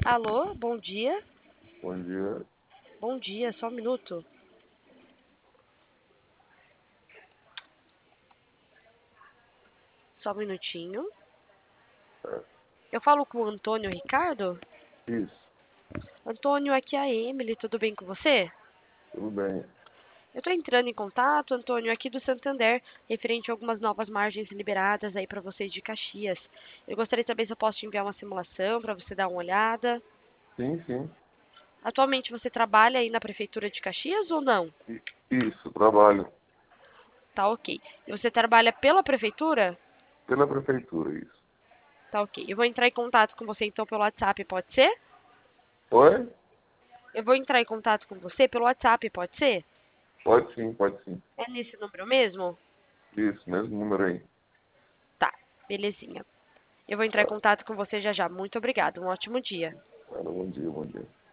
Alô, bom dia. Bom dia. Bom dia, só um minuto. Só um minutinho. É, Eu falo com o Antônio Ricardo? isso, Antônio, aqui é a Emily, tudo bem com você? tudo bem. Eu tô entrando em contato, Antônio, aqui do Santander, referente a algumas novas margens liberadas aí para vocês de Caxias. Eu gostaria de saber se eu posso te enviar uma simulação para você dar uma olhada. Sim, sim. Atualmente você trabalha aí na Prefeitura de Caxias ou não? Isso, trabalho Tá ok. E você trabalha pela Prefeitura? pela prefeitura, isso. Tá ok. Eu vou entrar em contato com você então pelo WhatsApp, pode ser? Oi? Eu vou entrar em contato com você pelo WhatsApp, pode ser? Pode sim, pode sim. É nesse número mesmo? Isso, mesmo número aí. Tá, belezinha. Eu vou entrar em Tá, contato com você já já. Muito obrigada. Um ótimo dia. bom dia, bom dia.